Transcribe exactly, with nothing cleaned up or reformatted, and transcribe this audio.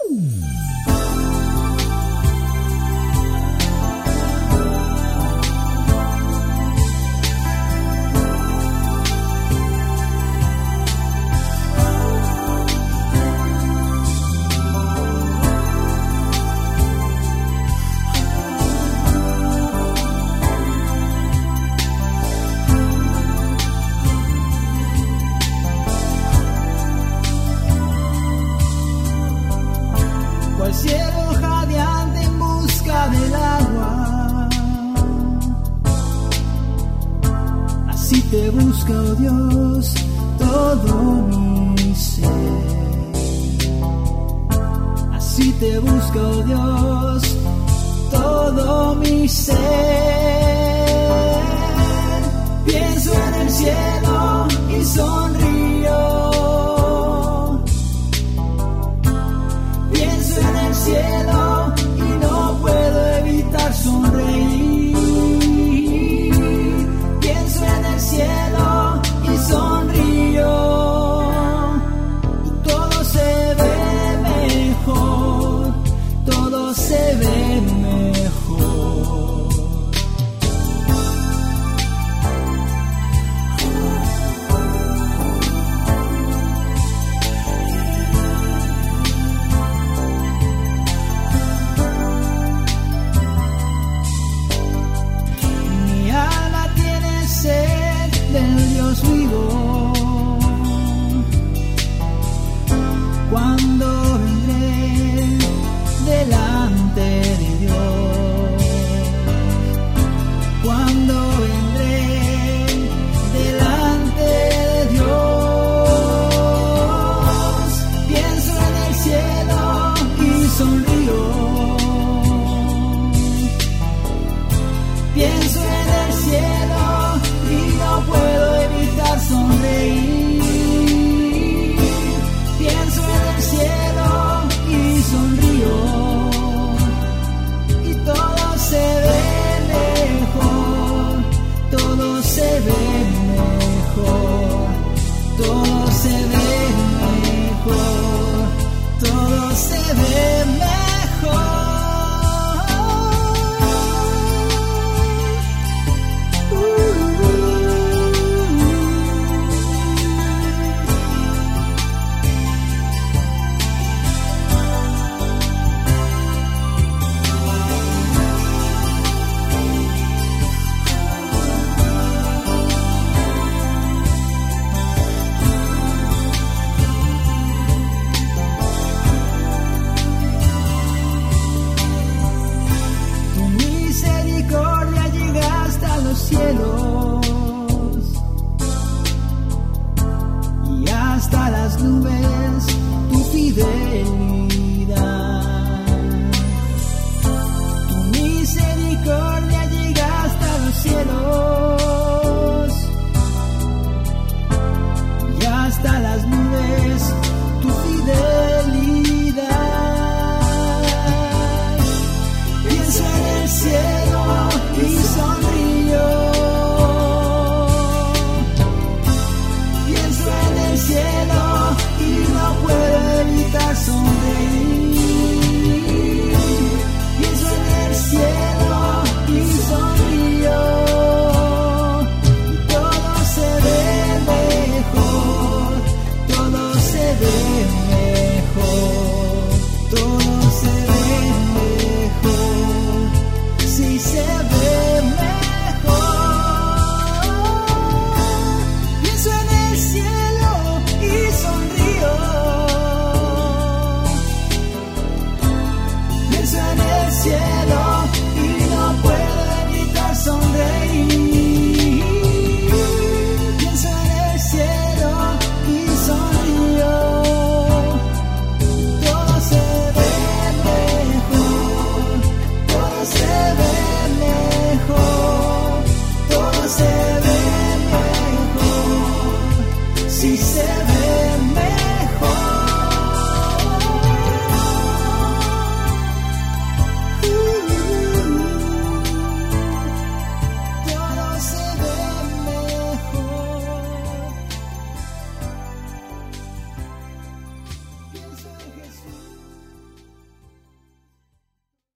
Cual cielo jadeante en busca del agua, así te busca, oh Dios, todo mi ser. Así te busca, oh Dios, todo mi ser. Pienso en el cielo y sonrío. En el cielo y no puedo evitar sonreír. Pienso en el cielo y sonrío. Todo se ve mejor, todo se ve mejor. Vivo cuando vendré delante de Dios, cuando vendré delante de Dios. Pienso en el cielo y sonrío. Pienso en el cielo y no puedo evitar sonreír. Pienso en el cielo y sonrío. Y todo se ve mejor, todo se ve mejor, todo se ve mejor, todo se ve mejor. Cielos y hasta las nubes tu fidelidad, tu misericordia llega hasta los cielos y hasta las nubes tu fidelidad. Pienso en el cielo y sonrío. Cielo y no puedo evitar sonreír. Pienso en el cielo y sonrío. Todo se ve mejor, todo se ve mejor, todo se ve mejor, si se ve mejor. Pienso en el cielo y sonrío. Pienso en el cielo y no puedo evitar sonreír. Pienso en el cielo y sonrío. Todo se ve mejor, todo se ve mejor, todo se ve mejor, si se ve mejor. Todo se ve mejor. Pienso en Jesús.